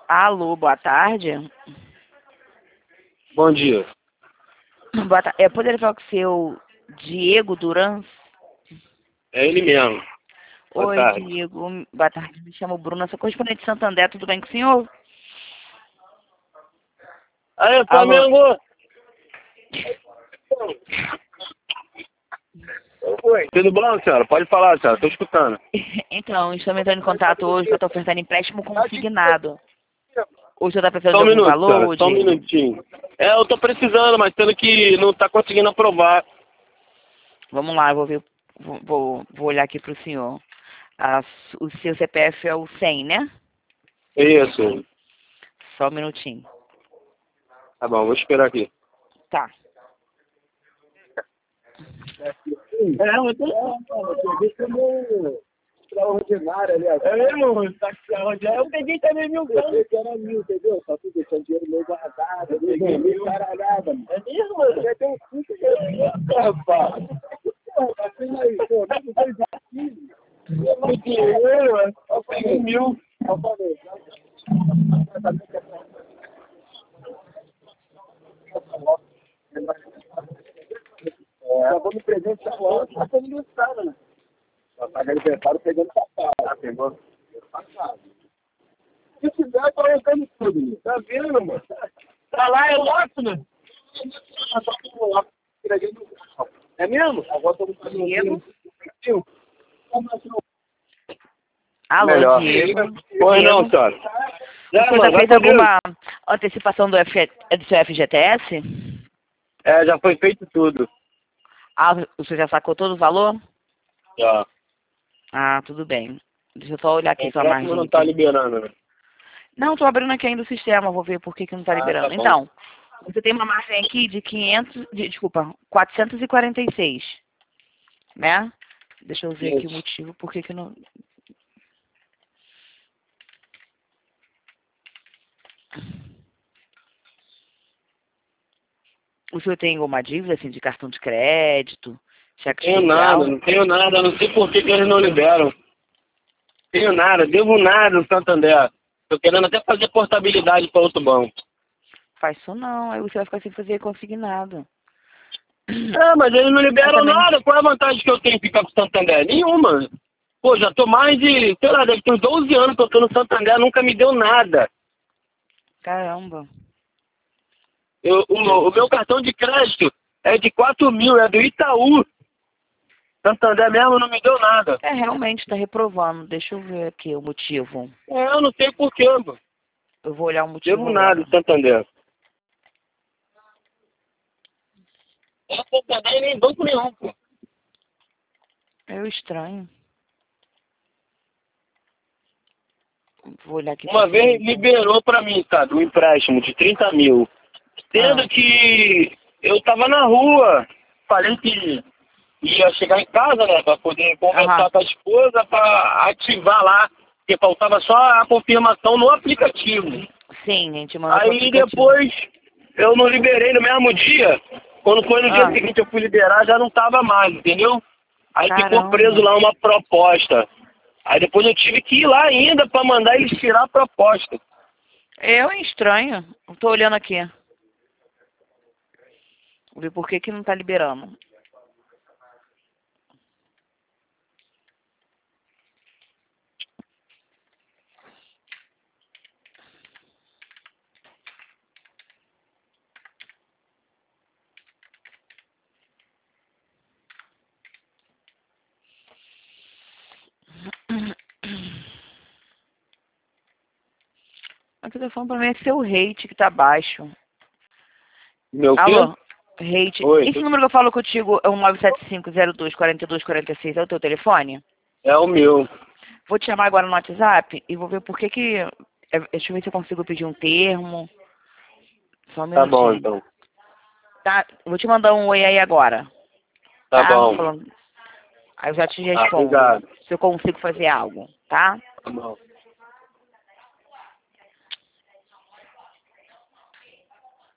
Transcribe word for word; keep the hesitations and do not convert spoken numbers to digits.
Alô, boa tarde. Bom dia. Boa tarde. Eu poderia falar com o seu Diego Duran? É ele mesmo. Boa Oi, tarde. Diego. Boa tarde. Me chamo Bruna, sou correspondente de Santander. Tudo bem com o senhor? Aí, Alô. Flamengo! Oi. Tudo bom, senhora? Pode falar, senhora. Estou escutando. Então, estamos entrando em contato hoje para estar ofertando empréstimo consignado. Ou o senhor está precisando Só de um algum minuto, senhora. valor, Só um Diego? minutinho. É, eu tô precisando, mas tendo que não tá conseguindo aprovar. Vamos lá, eu vou ver. Vou, vou, vou olhar aqui para o senhor. Ah, o seu C P F é o cem, né? Isso. Só um minutinho. Tá bom, vou esperar aqui. Tá. É, eu tô... Extraordinário, aliás. É mesmo? Tá extraordinário. Eu peguei também mil canos. Eu que era mil, entendeu? Só tu deixando dinheiro meio guardado. Eu peguei mil caralhada, mano. É mesmo, mano? Você tem um cinco de mil, rapaz. Porra, assim aí, pô. Não tem difícil. Eu dinheiro, mano. Eu peguei mil. Eu falei. É, eu vou me presentear logo, tá sendo aniversário, né? Vai pagar aniversário pegando papai. Ah, pegou? Passado. Se tiver, tá arrancando tudo, né? Tá vendo, mano? Tá lá, é lote, né? É mesmo? Agora estamos fazendo Diego? um. Alô, Melhor. Diego. Pois Diego. não, senhora. O Já, senhor mano, já vai fez poder... alguma antecipação do, F... do seu F G T S? É, já foi feito tudo. Ah, o senhor já sacou todo o valor? Já. Ah, tudo bem. Deixa eu só olhar O aqui sua empréstimo margem não tá aqui. liberando, né? Não, tô abrindo aqui ainda o sistema, vou ver por que que não tá Ah, tá liberando. bom. Então, você tem uma margem aqui de quinhentos, de, desculpa, quatrocentos e quarenta e seis, né? Deixa eu ver aqui o Isso. motivo, por que que não... O senhor tem alguma dívida, assim, de cartão de crédito, cheque Tenho nada, especial? não tenho nada, não sei por que, que eles não liberam. Tenho nada, devo nada no Santander. Tô querendo até fazer portabilidade para outro banco. Faz isso não, aí você vai ficar sem fazer consignado. É, mas eles não Mas liberam também, nada. Qual é a vantagem que eu tenho de ficar com o Santander? Nenhuma. Pô, já tô mais de, sei lá, deve ter uns doze anos que eu tô no Santander, nunca me deu nada. caramba. Eu, o, o meu cartão de crédito é de quatro mil, é do Itaú. Santander mesmo não me deu nada. É, realmente está reprovando. Deixa eu ver aqui o motivo. É, eu não sei porquê, mano. Eu vou olhar o motivo Devo nada agora. no Santander. É Santander nem banco nenhum, pô. É estranho. Vou olhar aqui Uma por vez seguinte. liberou pra mim, sabe, um empréstimo de trinta mil. Ah, Sendo que eu tava na rua, falei que ia chegar em casa, né, pra poder aham. conversar com a esposa pra ativar lá, porque faltava só a confirmação no aplicativo. Sim, a gente manda pro Aí aplicativo. depois eu não liberei no mesmo dia, quando foi no dia Ah, seguinte eu fui liberar, já não tava mais, entendeu? Aí ficou preso caramba. lá uma proposta. Aí depois eu tive que ir lá ainda pra mandar eles tirar a proposta. Eu é estranho. Eu tô olhando aqui. Vou ver por que que não tá liberando. Aqui tá falando pra mim é seu rate que tá baixo. Meu quê? Alô? Rate. Oi, Esse número que eu falo contigo é o nove sete cinco zero dois quatro dois quatro seis. É o teu telefone? é o meu. Vou te chamar agora no WhatsApp e vou ver por que que... é, deixa eu ver se eu consigo pedir um termo. Só um Tá bom, minutinho. então. Tá? Vou te mandar um oi aí agora. Tá Tá? bom. Falando. Aí eu já te Ah, respondo obrigado. se eu consigo fazer algo. Tá? Tá bom.